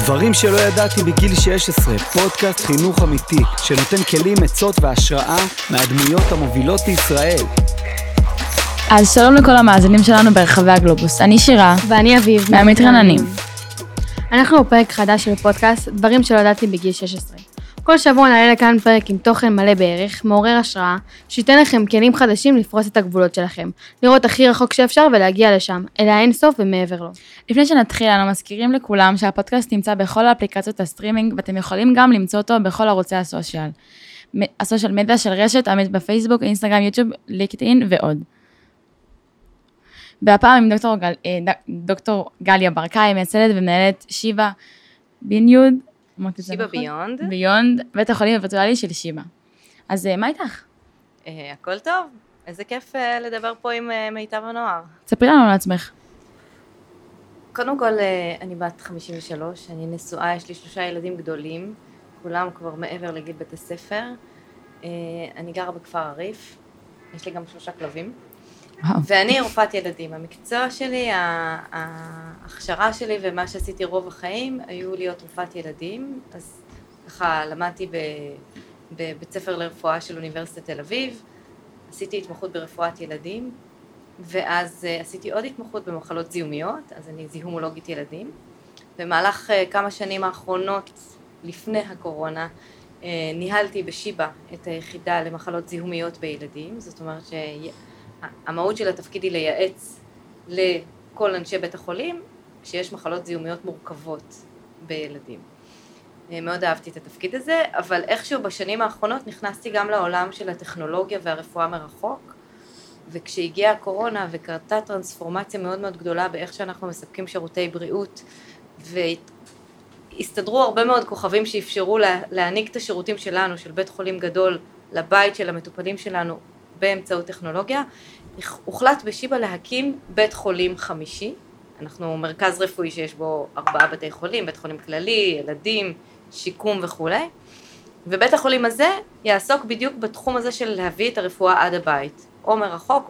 דברים שלא ידעתי בגיל 16, פודקאסט חינוך אמיתי, שנותן כלים, עצות והשראה מהדמויות המובילות בישראל. אז שלום לכל המאזינים שלנו ברחבי הגלובוס. אני שירה. ואני אביב. מהמתרננים. אנחנו בפרק חדש של פודקאסט, דברים שלא ידעתי בגיל 16. כל שבוע נעלה לכאן פרק עם תוכן מלא בערך, מעורר השראה, שייתן לכם כלים חדשים לפרוס את הגבולות שלכם, לראות הכי רחוק שאפשר ולהגיע לשם, אלא אין סוף ומעבר לו. לפני שנתחיל, אנו מזכירים לכולם שהפודקאסט נמצא בכל האפליקציות הסטרימינג, ואתם יכולים גם למצוא אותו בכל ערוצי הסושיאל מדיה של רשת, עמית בפייסבוק, אינסטגרם, יוטיוב, לינקדאין ועוד. והפעם עם דוקטור גליה ברקאי, מייסדת ומנהלת שיבא ביונד, שיבא ביונד. ביונד, בית החולים הווירטואלי של שיבא. אז מה איתך? הכל טוב, איזה כיף לדבר פה עם מיטב הנוער. תספרי לנו על עצמך. קודם כל, אני בת 53, אני נשואה, יש לי 3 ילדים גדולים, כולם כבר מעבר לגיל בית הספר. אני גרה בכפר עריף, יש לי גם 3 כלבים. ואני רופאת ילדים. המקצוע שלי, ההכשרה שלי ומה שעשיתי רוב החיים היו להיות רופאת ילדים. אז ככה למדתי בבית ספר לרפואה של אוניברסיטת תל אביב, עשיתי התמחות ברפואת ילדים, ואז עשיתי עוד התמחות במחלות זיהומיות, אז אני זיהומולוגית ילדים. במהלך כמה שנים האחרונות לפני הקורונה, ניהלתי בשיבא את היחידה למחלות זיהומיות בילדים, זאת אומרת המהות של התפקיד היא לייעץ לכל אנשי בית החולים כשיש מחלות זיהומיות מורכבות בילדים. מאוד אהבתי את התפקיד הזה, אבל איכשהו בשנים האחרונות נכנסתי גם לעולם של הטכנולוגיה והרפואה מרחוק, וכשהגיעה הקורונה וקרתה טרנספורמציה מאוד מאוד גדולה באיך שאנחנו מספקים שירותי בריאות, והסתדרו הרבה מאוד כוכבים שאפשרו להעניק את השירותים שלנו, של בית חולים גדול, לבית של המטופלים שלנו, באמצעות טכנולוגיה, הוחלט בשיבא להקים בית חולים 5. אנחנו מרכז רפואי שיש בו 4 בתי חולים, בית חולים כללי, ילדים, שיקום וכו'. ובית החולים הזה יעסוק בדיוק בתחום הזה של להביא את הרפואה עד הבית, או מרחוק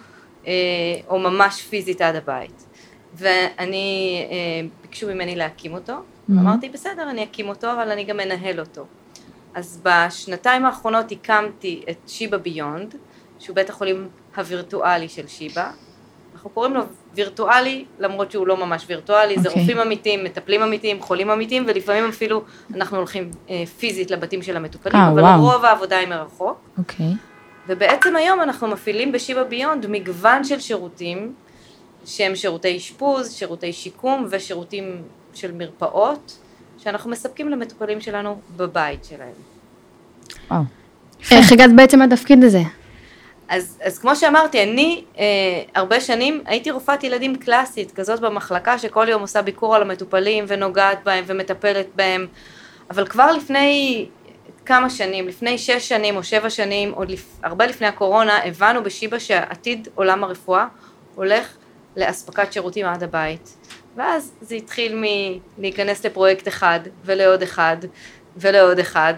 או ממש פיזית עד הבית. ואני, ביקשו ממני להקים אותו, אמרתי בסדר, אני אקים אותו, אבל אני גם מנהל אותו. אז בשנתיים האחרונות הקמתי את שיבא ביונד, שהוא בית החולים הווירטואלי של שיבא. אנחנו קוראים לו וירטואלי, למרות שהוא לא ממש וירטואלי, זה רופאים אמיתיים, מטפלים אמיתיים, חולים אמיתיים, ולפעמים אפילו אנחנו הולכים פיזית לבתים של המטופלים, אבל רוב העבודה היא מרחוק. ובעצם היום אנחנו מפעילים בשיבא ביונד מגוון של שירותים, שהם שירותי אשפוז, שירותי שיקום ושירותים של מרפאות, שאנחנו מספקים למטופלים שלנו בבית שלהם. איך הגעת בעצם לתפקיד הזה? אז כמו שאמרתי, אני הרבה שנים הייתי רופאת ילדים קלאסית, כזאת במחלקה שכל יום עושה ביקור על המטופלים ונוגעת בהם ומטפלת בהם, אבל כבר לפני כמה שנים, לפני 6 שנים או 7 שנים, עוד הרבה לפני הקורונה, הבנו בשיבא שעתיד עולם הרפואה הולך לאספקת שירותים עד הבית. ואז זה התחיל מלהיכנס לפרויקט אחד ולעוד אחד ולעוד אחד,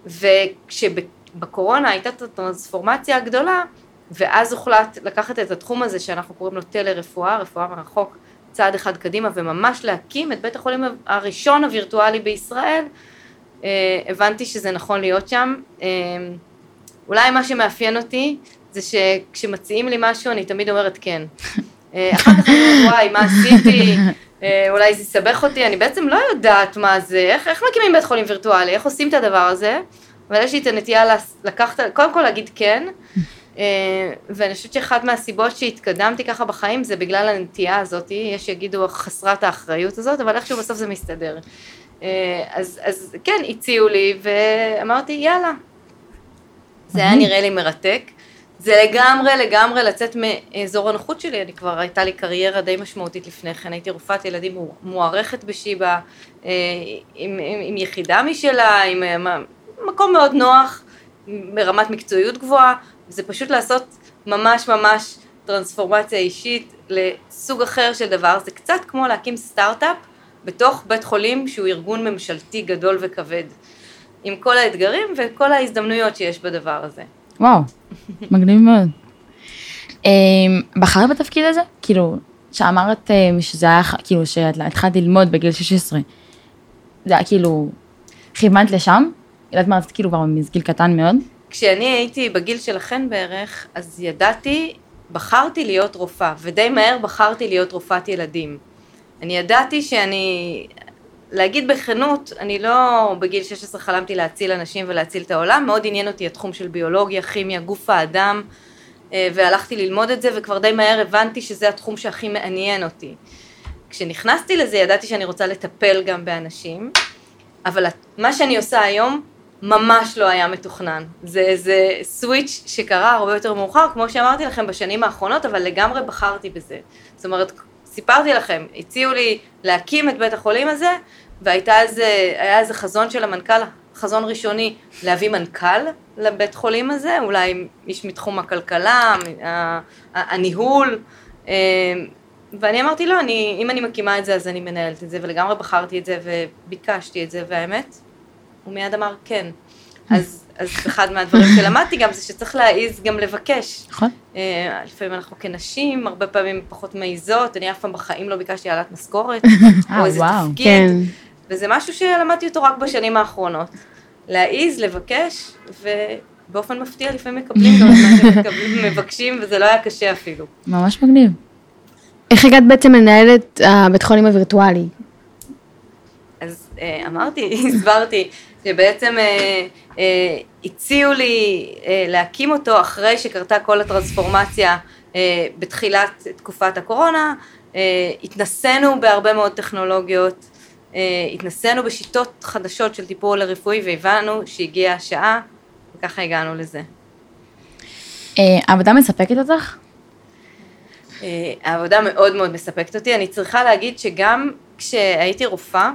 וכשבקורונה הייתה את הטרנספורמציה הגדולה, ואז הוחלט לקחת את התחום הזה שאנחנו קוראים לו טלרפואה, רפואה מרחוק, צעד אחד קדימה, וממש להקים את בית החולים הראשון הווירטואלי בישראל. הבנתי שזה נכון להיות שם. אולי מה שמאפיין אותי זה שכשמציעים לי משהו אני תמיד אומרת כן. אחר כך אני אומרת, וואי, מה עשיתי? אולי זה יסבך אותי, אני בעצם לא יודעת מה זה, איך מקימים בית חולים וירטואלי, איך עושים את הדבר הזה, אבל יש לי את הנטייה קודם כל להגיד כן, ואני חושבת שאחת מהסיבות שהתקדמתי ככה בחיים, זה בגלל הנטייה הזאת, יש שיגידו חסרת האחריות הזאת, אבל איכשהו בסוף זה מסתדר. אז כן, הציעו לי, ואמרתי, יאללה, זה היה נראה לי מרתק, זה לגמרי לצאת מאזור הנוחות שלי, אני כבר הייתה לי קריירה די משמעותית לפני כן, הייתי רופאת ילדים מוערכת בשיבא, עם יחידה משלה, עם מקום מאוד נוח, ברמת מקצועיות גבוהה, זה פשוט לעשות ממש טרנספורמציה אישית לסוג אחר של דבר, זה קצת כמו להקים סטארט-אפ בתוך בית חולים שהוא ארגון ממשלתי גדול וכבד, עם כל האתגרים וכל ההזדמנויות שיש בדבר הזה. וואו, מגניב מאוד. בחרת בתפקיד הזה? כאילו, שאמרת שזה היה, כאילו, שהתחלת ללמוד בגיל 16, זה היה כאילו, כיוונת לשם? ידעת מה רצית כאילו כבר מגיל קטן מאוד? כשאני הייתי בגיל שלכן בערך, אז בחרתי להיות רופאה, ודי מהר בחרתי להיות רופאת ילדים. אני ידעתי להגיד בכנות, אני לא בגיל 16 חלמתי להציל אנשים ולהציל את העולם, מאוד עניין אותי התחום של ביולוגיה, כימיה, גוף האדם, והלכתי ללמוד את זה, וכבר די מהר הבנתי שזה התחום שהכי מעניין אותי. כשנכנסתי לזה ידעתי שאני רוצה לטפל גם באנשים, אבל מה שאני עושה היום ממש לא היה מתוכנן. זה סוויץ' שקרה הרבה יותר מאוחר, כמו שאמרתי לכם בשנים האחרונות, אבל לגמרי בחרתי בזה. זאת אומרת, סיפרתי לכם, הציעו לי להקים את בית החולים הזה, והיה איזה חזון של המנכ"ל, חזון ראשוני להביא מנכ"ל לבית חולים הזה, אולי איש מתחום הכלכלה, הניהול, ואני אמרתי לא, אם אני מקימה את זה אז אני מנהלת את זה, ולגמרי בחרתי את זה וביקשתי את זה, והאמת, הוא מיד אמר כן. אז אחד מהדברים שלמדתי גם זה שצריך להעיז גם לבקש. נכון. לפעמים אנחנו כנשים, הרבה פעמים פחות מעיזות, אני אף פעם בחיים לא ביקשתי העלאת משכורת, או איזה תפקיד, כן. וזה משהו שלמדתי אותו רק בשנים האחרונות. להעיז, לבקש, ובאופן מפתיע לפעמים מקבלים גם מה שמבקשים, וזה לא היה קשה אפילו. ממש מגניב. איך הגעת בעצם לנהלת הבית חולים הווירטואלי? אז הסברתי, שבעצם הציעו לי להקים אותו אחרי שקרתה כל הטרנספורמציה בתחילת תקופת הקורונה, התנסינו בהרבה מאוד טכנולוגיות, התנסינו בשיטות חדשות של טיפול רפואי והבנו שהגיעה השעה, וככה הגענו לזה. העבודה מספקת אותך? העבודה מאוד מאוד מספקת אותי, אני צריכה להגיד שגם כשהייתי רופאה,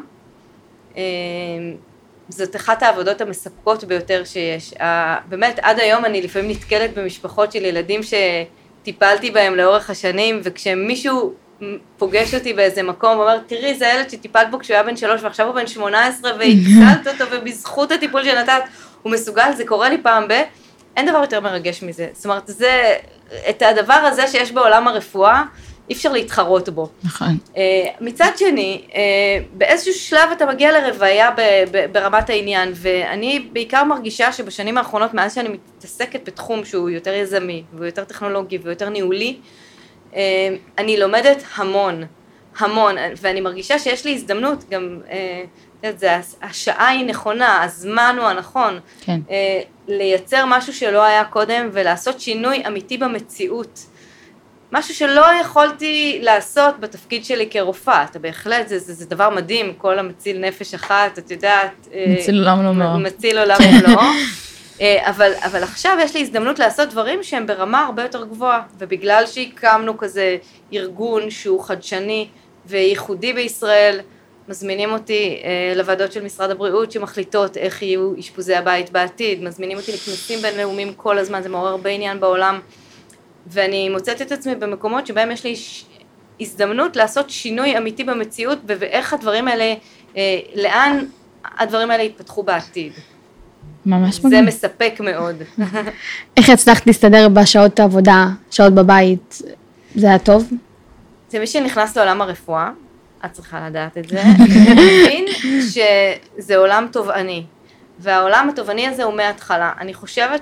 זאת אחת העבודות המספקות ביותר שיש. באמת עד היום אני לפעמים נתקלת במשפחות של ילדים שטיפלתי בהם לאורך השנים, וכשמישהו פוגש אותי באיזה מקום ואומר, תראי זה ילד שטיפלת בו כשהוא היה בן 3 ועכשיו הוא בן 18 והצלת אותו ובזכות הטיפול שנתת הוא מסוגל, זה קורה לי פעם אין דבר יותר מרגש מזה. זאת אומרת, את הדבר הזה שיש בעולם הרפואה, אי אפשר להתחרות בו. נכון. מצד שני, באיזשהו שלב אתה מגיע לרוויה ברמת העניין, ואני בעיקר מרגישה שבשנים האחרונות, מאז שאני מתעסקת בתחום שהוא יותר יזמי, והוא יותר טכנולוגי, והוא יותר ניהולי, אני לומדת המון, ואני מרגישה שיש לי הזדמנות גם, השעה היא נכונה, הזמן הוא הנכון, כן. לייצר משהו שלא היה קודם, ולעשות שינוי אמיתי במציאות, משהו שלא יכולתי לעשות בתפקיד שלי כרופאה, אתה בהחלט, זה דבר מדהים, כל המציל נפש אחת, את יודעת, מציל עולם ומלואו. מציל עולם ומלואו, אבל עכשיו יש לי הזדמנות לעשות דברים שהם ברמה הרבה יותר גבוהה, ובגלל שהקמנו כזה ארגון שהוא חדשני וייחודי בישראל, מזמינים אותי לוועדות של משרד הבריאות שמחליטות איך יהיו אשפוזי הבית בעתיד, מזמינים אותי לכנסים בינלאומיים כל הזמן, זה מעורר הרבה עניין בעולם, ואני מוצאת את עצמי במקומות שבהם יש לי הזדמנות לעשות שינוי אמיתי במציאות, ואיך הדברים האלה, לאן הדברים האלה יתפתחו בעתיד. ממש זה מספק מאוד. איך הצלחת להסתדר בשעות העבודה, שעות בבית? זה היה טוב? זה מי שנכנס לעולם הרפואה, את צריכה לדעת את זה, מבין שזה עולם תובעני, והעולם התובעני הזה הוא מההתחלה. אני חושבת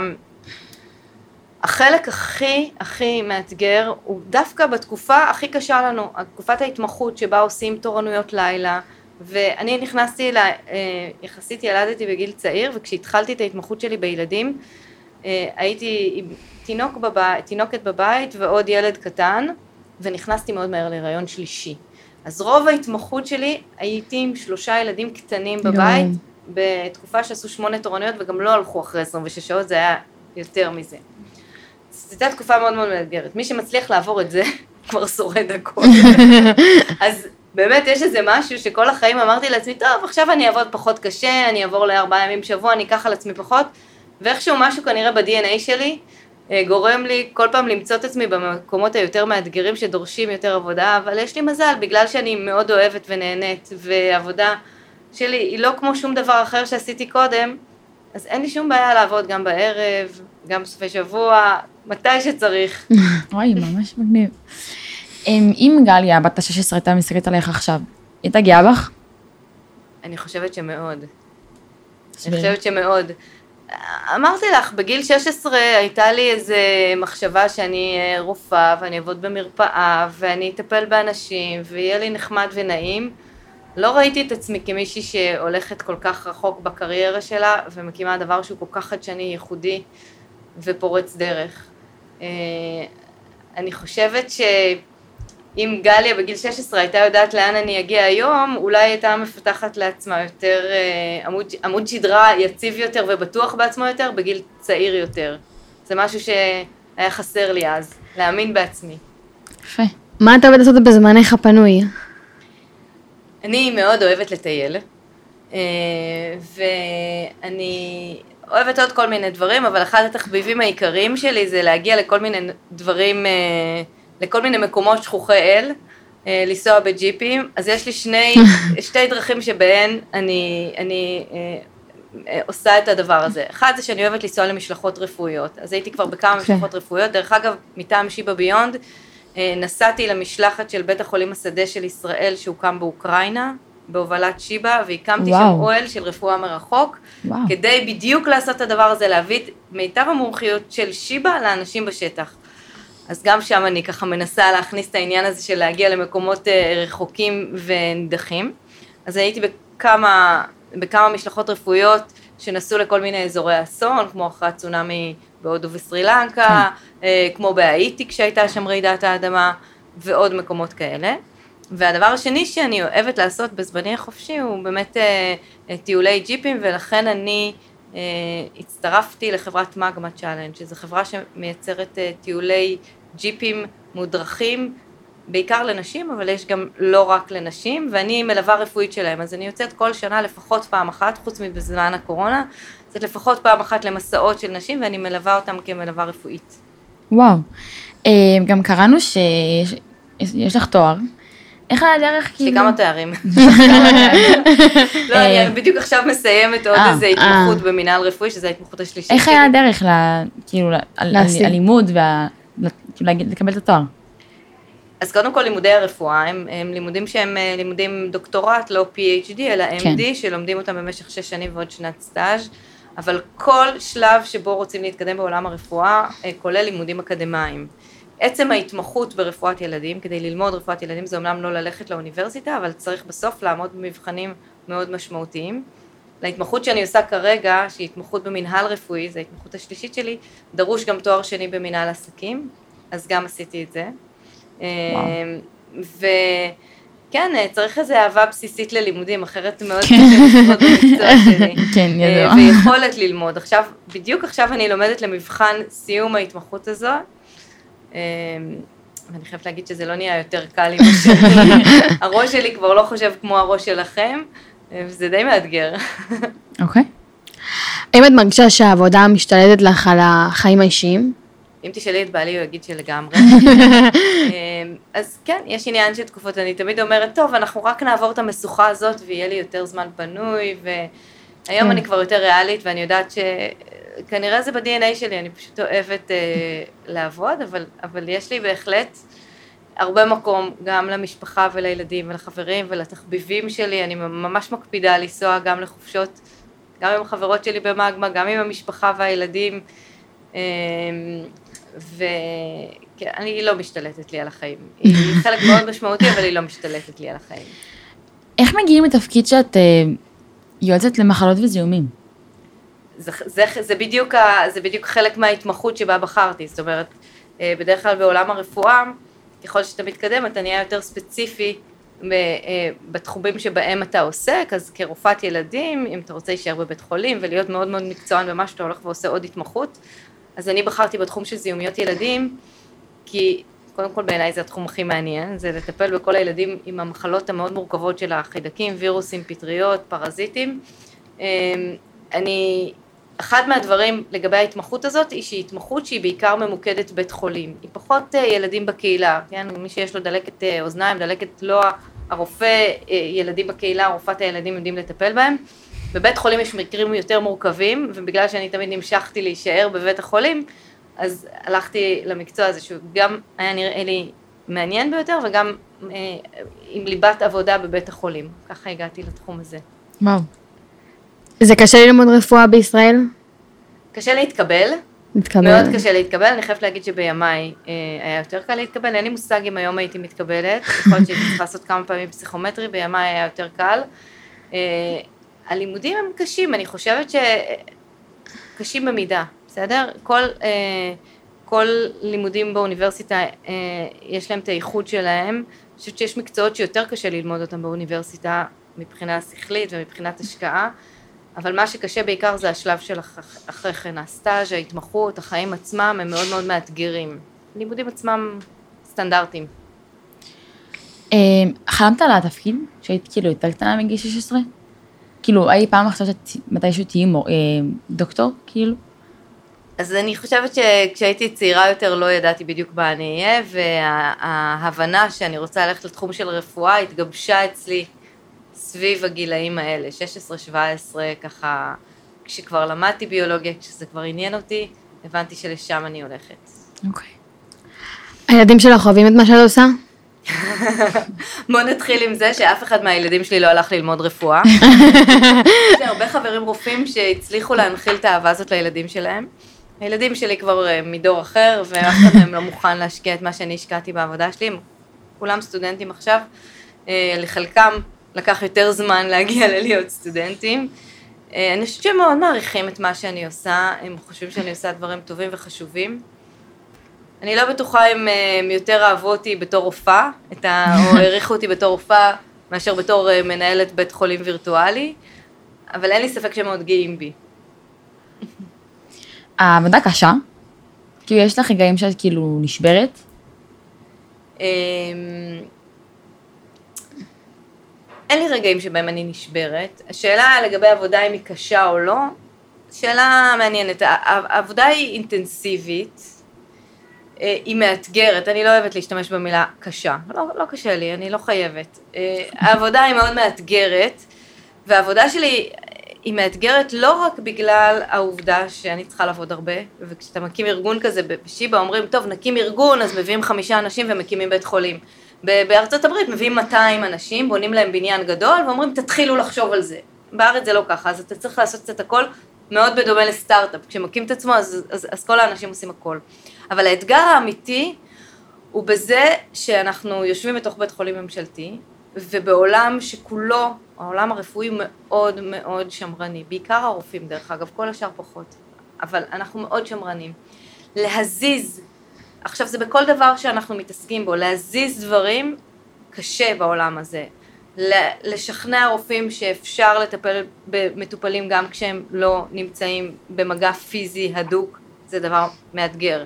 החלק הכי מאתגר הוא דווקא בתקופה הכי קשה לנו, תקופת ההתמחות שבה עושים תורנויות לילה, ואני נכנסתי, יחסית ילדתי בגיל צעיר, וכשהתחלתי את ההתמחות שלי בילדים, הייתי עם תינוקת בבית ועוד ילד קטן, ונכנסתי מאוד מהר להיריון שלישי. אז רוב ההתמחות שלי הייתי עם 3 ילדים קטנים בבית, בתקופה שעשו 8 תורנויות, וגם לא הלכו אחרי 26 שעות, זה היה יותר מזה. זו הייתה תקופה מאוד מאוד מאתגרת. מי שמצליח לעבור את זה, כבר שורד הכל. אז באמת יש איזה משהו שכל החיים אמרתי לעצמי, טוב, עכשיו אני אעבוד פחות קשה, אני אעבור ל4 ימים בשבוע, אני אקח על עצמי פחות, ואיכשהו משהו כנראה ב-DNA שלי, גורם לי כל פעם למצוא את עצמי במקומות היותר מאתגרים שדורשים יותר עבודה, אבל יש לי מזל, בגלל שאני מאוד אוהבת ונהנית, ועבודה שלי היא לא כמו שום דבר אחר שעשיתי קודם, אז אין לי שום בעיה לעבוד גם בערב, גם בסופי שבוע, מתי שצריך. וואי, ממש מגניב. אם גליה, בת ה-16, הייתה מסתכלת עליך עכשיו, היא תגיעה בך? אני חושבת שמאוד. אמרתי לך, בגיל 16 הייתה לי איזו מחשבה שאני רופאה ואני אעבוד במרפאה ואני אטפל באנשים ויהיה לי נחמד ונעים. לא ראיתי את עצמי כמישהי שהולכת כל כך רחוק בקריירה שלה ומקימה דבר שהוא כל כך חדשני, ייחודי ופורץ דרך. אני חושבת שאם גליה בגיל 16 הייתה יודעת לאן אני אגיע היום, אולי הייתה מפתחת לעצמה יותר עמוד שדרה יציב יותר ובטוח בעצמו יותר בגיל צעיר יותר. זה משהו שהיה חסר לי אז, להאמין בעצמי. יפה. מה אתה אוהבת לעשות בזמנך הפנוי? אני מאוד אוהבת לטייל, ואני אוהבת עוד כל מיני דברים, אבל אחד התחביבים העיקריים שלי זה להגיע לכל מיני דברים, לכל מיני מקומות שכוחי אל, לנסוע בג'יפים. אז יש לי שתי דרכים שבהן אני עושה את הדבר הזה. אחד זה שאני אוהבת לנסוע למשלחות רפואיות, אז הייתי כבר בכמה משלחות רפואיות, דרך אגב, מטעם שיבה ביונד, נסעתי למשלחת של בית החולים השדה של ישראל שהוקם באוקראינה, בהובלת שיבה, והקמתי שם אוהל של רפואה מרחוק, כדי בדיוק לעשות את הדבר הזה, להביא מיטב המומחיות של שיבה לאנשים בשטח. אז גם שם אני ככה מנסה להכניס את העניין הזה של להגיע למקומות רחוקים ונידחים. אז הייתי בכמה משלחות רפואיות שנסעו לכל מיני אזורי אסון, כמו אחרי צונאמי בהודו וסרי לנקה, כמו בהאיטי כשהייתה שם רעידת האדמה, ועוד מקומות כאלה. והדבר השני שאני אוהבת לעשות בזמני החופשי הוא באמת טיולי ג'יפים, ולכן אני הצטרפתי לחברת מגמה צ'אלנג', שזו חברה שמייצרת טיולי ג'יפים מודרכים, בעיקר לנשים, אבל יש גם לא רק לנשים, ואני מלווה רפואית שלהם, אז אני יוצאת כל שנה לפחות פעם אחת, חוץ מבזמן הקורונה, זאת לפחות פעם אחת למסעות של נשים, ואני מלווה אותם כמלווה רפואית. וואו, גם קראנו שיש לך תואר, איך היה הדרך כאילו? יש לי כמה תארים. לא, אני בדיוק עכשיו מסיימת עוד איזו התמחות במנהל רפואי, שזו ההתמחות השלישית. איך היה הדרך כאילו הלימוד ולקבל את התואר? אז קודם כל לימודי הרפואה, הם לימודים שהם לימודים דוקטורט, לא PhD, אלא MD, שלומדים אותם במשך 6 שנים ועוד שנת סטאז', אבל כל שלב שבו רוצים להתקדם בעולם הרפואה, כולל לימודים אקדמיים. עצם ההתמחות ברפואת ילדים, כדי ללמוד רפואת ילדים, זה אומנם לא ללכת לאוניברסיטה, אבל צריך בסוף לעמוד במבחנים מאוד משמעותיים. להתמחות שאני עושה כרגע, שהיא התמחות במנהל רפואי, זו ההתמחות השלישית שלי, דרוש גם תואר שני במנהל עסקים, אז גם עשיתי את זה. וכן, צריך איזו אהבה בסיסית ללימודים, אחרת מאוד קשה ללמוד במקצוע שלי. כן, ידוע. ויכולת ללמוד. עכשיו, בדיוק עכשיו אני לומדת למבחן סיום ההתמחות הזו, ואני חייבת להגיד שזה לא נהיה יותר קל עם השני. הראש שלי כבר לא חושב כמו הראש שלכם, וזה די מאתגר. אוקיי. האם את מרגישה שהעבודה משתלטת לך על החיים האישיים? אם תשאלי את בעלי, הוא יגיד שלגמרי. אז כן, יש עניין של תקופות, אני תמיד אומרת, טוב, אנחנו רק נעבור את המשוכה הזאת, ויהיה לי יותר זמן פנוי, והיום אני כבר יותר ריאלית, ואני יודעת שכנראה זה ב-DNA שלי, אני פשוט אוהבת לעבוד, אבל יש לי בהחלט הרבה מקום, גם למשפחה ולילדים ולחברים ולתחביבים שלי, אני ממש מקפידה לנסוע גם לחופשות, גם עם החברות שלי במגמה, גם עם המשפחה והילדים, ואני לא משתלטת לי על החיים. היא חלק מאוד משמעותי, אבל היא לא משתלטת לי על החיים. איך מגיעים לתפקיד שאת יועצת למחלות וזיהומים? זה בדיוק חלק מההתמחות שבה בחרתי. זאת אומרת, בדרך כלל בעולם הרפואה, ככל שאתה מתקדם, אתה נהיה יותר ספציפי בתחומים שבהם אתה עוסק, אז כרופאת ילדים, אם אתה רוצה להישאר בבית חולים ולהיות מאוד מאוד מקצוען במה שאתה הולך ועושה עוד התמחות, אז אני בחרתי בתחום של זיהומיות ילדים, כי קודם כל בעיניי זה התחום הכי מעניין, זה לטפל בכל הילדים עם המחלות המאוד מורכבות של החיידקים, וירוסים, פטריות, פרזיטים. אחד מהדברים לגבי ההתמחות הזאת, היא שהיא התמחות שהיא בעיקר ממוקדת בית חולים. היא פחות ילדים בקהילה, כן? מי שיש לו דלקת אוזניים, דלקת לא, הרופא ילדים בקהילה, רופאת הילדים יודעים לטפל בהם. בבית חולים יש מקרים יותר מורכבים, ובגלל שאני תמיד נמשכתי להישאר בבית החולים, אז הלכתי למקצוע הזה, שהוא גם היה נראה לי מעניין ביותר, וגם עם ליבת עבודה בבית החולים. ככה הגעתי לתחום הזה. וואו. זה קשה ללמוד רפואה בישראל? קשה להתקבל. מאוד קשה להתקבל, אני חייבת להגיד שבימיי היה יותר קל להתקבל, אין לי מושג אם היום הייתי מתקבלת, יכול להיות שהייתי צריכה לעשות כמה פעמים פסיכומטרי, בימיי היה יותר קל. הלימודים הם קשים, אני חושבת שקשים במידה, בסדר? כל לימודים באוניברסיטה יש להם את הייחוד שלהם, אני חושבת שיש מקצועות שיותר קשה ללמוד אותם באוניברסיטה מבחינה שכלית ומבחינת השקעה, אבל מה שקשה בעיקר זה השלב של אחרי כן, הסטאז', ההתמחות, החיים עצמם הם מאוד מאוד מאתגרים. לימודים עצמם סטנדרטיים. חלמת על התפקיד שהיית כאילו יותר קטנה מגיל 16? כאילו, אי פעם עכשיו מתישהו תהיי דוקטור, כאילו? אז אני חושבת שכשהייתי צעירה יותר לא ידעתי בדיוק מה אני אהיה, וההבנה שאני רוצה ללכת לתחום של רפואה התגבשה אצלי סביב הגילאים האלה, 16-17, ככה, כשכבר למדתי ביולוגיה, כשזה כבר עניין אותי, הבנתי שלשם אני הולכת. אוקיי. הילדים שלך אוהבים את מה שאת עושה? בוא נתחיל עם זה שאף אחד מהילדים שלי לא הלך ללמוד רפואה. יש לי הרבה חברים רופאים שהצליחו להנחיל את האהבה הזאת לילדים שלהם. הילדים שלי כבר מדור אחר, ואף אחד מהם לא מוכן להשקיע את מה שאני השקעתי בעבודה שלי. כולם סטודנטים עכשיו, לחלקם לקח יותר זמן להגיע ללהיות סטודנטים. אני חושבת שהם מאוד מעריכים את מה שאני עושה, הם חושבים שאני עושה דברים טובים וחשובים. אני לא בטוחה אם הם יותר אהבו אותי בתור רופאה, או העריכו אותי בתור רופאה, מאשר בתור מנהלת בית חולים וירטואלי, אבל אין לי ספק שהם מאוד גאים בי. העבודה קשה? כאילו יש לך רגעים שאת כאילו נשברת? אין לי רגעים שבהם אני נשברת. השאלה לגבי עבודה אם היא קשה או לא, שאלה מעניינת. העבודה היא אינטנסיבית, היא מאתגרת, אני לא אוהבת להשתמש במילה קשה, לא קשה לי, אני לא חייבת. העבודה היא מאוד מאתגרת, והעבודה שלי היא מאתגרת לא רק בגלל העובדה שאני צריכה לעבוד הרבה, וכשאתה מקים ארגון כזה בשיבא אומרים, טוב נקים ארגון, אז מביאים 5 אנשים ומקימים בית חולים. בארצות הברית מביאים 200 אנשים, בונים להם בניין גדול, ואומרים תתחילו לחשוב על זה. בארץ זה לא ככה, אז אתה צריך לעשות קצת הכל, מאוד בדומה לסטארט-אפ, כשמקים את עצמו אז כל האנשים עושים הכל. אבל האתגר האמיתי הוא בזה שאנחנו יושבים בתוך בית חולים ממשלתי, ובעולם שכולו, העולם הרפואי מאוד מאוד שמרני, בעיקר הרופאים דרך אגב, כל השאר פחות, אבל אנחנו מאוד שמרנים. להזיז, עכשיו זה בכל דבר שאנחנו מתעסקים בו, להזיז דברים קשה בעולם הזה, לשכנע רופאים שאפשר לטפל במטופלים גם כשהם לא נמצאים במגע פיזי הדוק, זה דבר מאתגר.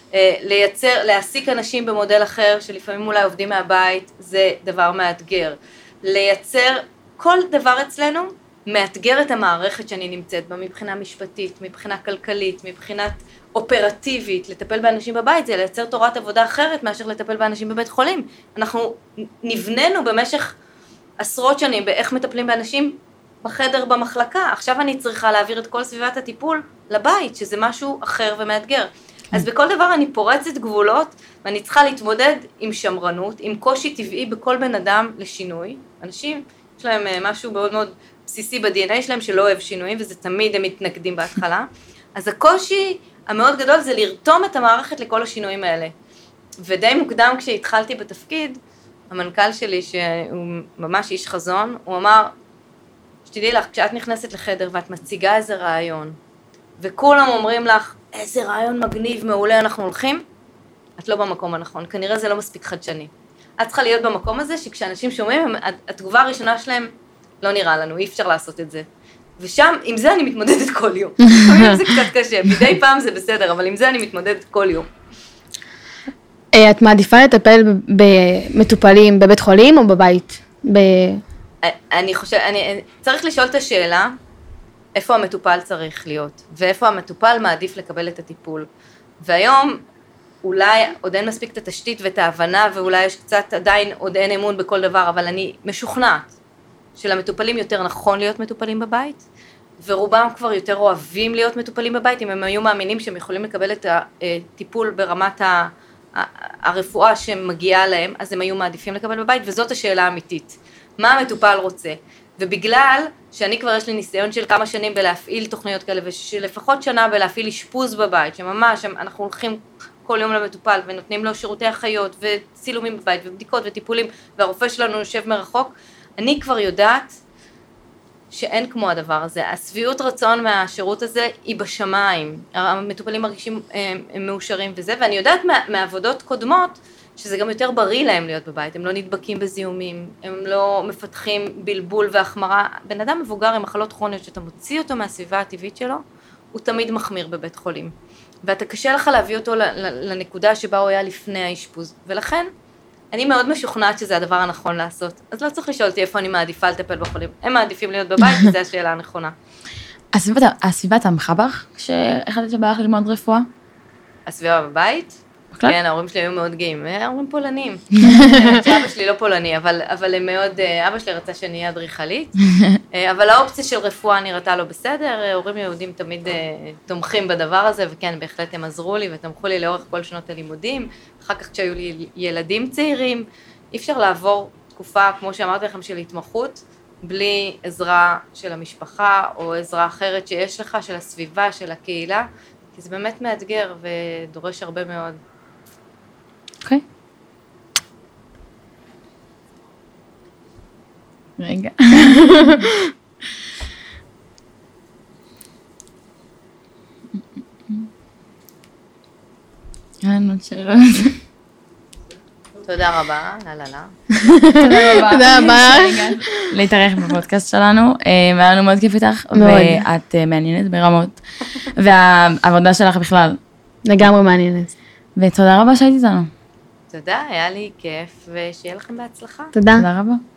להעסיק אנשים במודל אחר שלפעמים אולי עובדים מהבית, זה דבר מאתגר. לייצר כל דבר אצלנו מאתגר את המערכת שאני נמצאת בה, מבחינה משפטית, מבחינה כלכלית, מבחינת אופרטיבית, לטפל באנשים בבית, זה לייצר תורת עבודה אחרת מאשר לטפל באנשים בבית חולים. אנחנו נבננו במשך עשרות שנים באיך מטפלים באנשים בחדר במחלקה, עכשיו אני צריכה להעביר את כל סביבת הטיפול לבית, שזה משהו אחר ומאתגר. אז בכל דבר אני פורצת גבולות, ואני צריכה להתמודד עם שמרנות, עם קושי טבעי בכל בן אדם לשינוי. אנשים, יש להם משהו מאוד מאוד בסיסי ב-DNA שלהם שלא אוהב שינויים, וזה תמיד הם מתנגדים בהתחלה. אז הקושי המאוד גדול זה לרתום את המערכת לכל השינויים האלה. ודי מוקדם כשהתחלתי בתפקיד, המנכ"ל שלי, שהוא ממש איש חזון, הוא אמר, שתדעי לך, כשאת נכנסת לחדר ואת מציגה איזה רעיון, וכולם אומרים לך, איזה רעיון מגניב, מעולה, אנחנו הולכים, את לא במקום הנכון, כנראה זה לא מספיק חדשני. את צריכה להיות במקום הזה, שכשאנשים שומעים, התגובה הראשונה שלהם, לא נראה לנו, אי אפשר לעשות את זה. ושם, עם זה אני מתמודדת כל יום. זה קצת קשה, מדי פעם זה בסדר, אבל עם זה אני מתמודדת כל יום. את מעדיפה לטפל במטופלים בבית חולים או בבית? אני חושבת, צריך לשאול את השאלה, איפה המטופל צריך להיות, ואיפה המטופל מעדיף לקבל את הטיפול. והיום, אולי עוד אין מספיק את התשתית ואת ההבנה, ואולי יש קצת עדיין עוד אין אמון בכל דבר, אבל אני משוכנעת שלמטופלים יותר נכון להיות מטופלים בבית, ורובם כבר יותר אוהבים להיות מטופלים בבית, אם הם היו מאמינים שהם יכולים לקבל את הטיפול ברמת הרפואה שמגיעה להם, אז הם היו מעדיפים לקבל בבית, וזאת השאלה האמיתית. מה המטופל רוצה? ובגלל שאני כבר יש לי ניסיון של כמה שנים בלהפעיל תוכניות כאלה, ושלפחות שנה בלהפעיל אשפוז בבית, שממש אנחנו הולכים כל יום למטופל ונותנים לו שירותי אחיות וצילומים בבית ובדיקות וטיפולים, והרופא שלנו יושב מרחוק, אני כבר יודעת שאין כמו הדבר הזה. השביעות רצון מהשירות הזה היא בשמיים, המטופלים מרגישים מאושרים וזה, ואני יודעת מעבודות קודמות, שזה גם יותר בריא להם להיות בבית, הם לא נדבקים בזיהומים, הם לא מפתחים בלבול והחמרה. בן אדם מבוגר עם מחלות כרוניות, שאתה מוציא אותו מהסביבה הטבעית שלו, הוא תמיד מחמיר בבית חולים. ואתה קשה לך להביא אותו לנקודה שבה הוא היה לפני האשפוז. ולכן, אני מאוד משוכנעת שזה הדבר הנכון לעשות. אז לא צריך לשאול אותי איפה אני מעדיפה לטפל בחולים. הם מעדיפים להיות בבית, וזו השאלה הנכונה. הסביבה תמכה בך כשהחלטת שבא לך ללמוד רפואה? הסביבה בבית? כן, ההורים שלי היו מאוד גאים, ההורים פולנים. אבא שלי לא פולני, אבל הם מאוד, אבא שלי רצה שאני אהיה אדריכלית, אבל האופציה של רפואה נראתה לו בסדר, הורים יהודים תמיד תומכים בדבר הזה, וכן, בהחלט הם עזרו לי ותמכו לי לאורך כל שנות הלימודים, אחר כך כשהיו לי ילדים צעירים, אי אפשר לעבור תקופה, כמו שאמרתי לכם, של התמחות, בלי עזרה של המשפחה, או עזרה אחרת שיש לך, של הסביבה, של הקהילה, כי זה באמת מאתגר ודורש הרבה מאוד. אוקיי. רגע. תודה רבה, לה. תודה רבה. להתארח בפודקאסט שלנו, והיה לנו מאוד כיף איתך, ואת מעניינת ברמות, והעבודה שלך בכלל. לגמרי מעניינת. ותודה רבה שהיית איתנו. תודה, היה לי כיף, ושיהיה לכם בהצלחה. תודה. תודה רבה.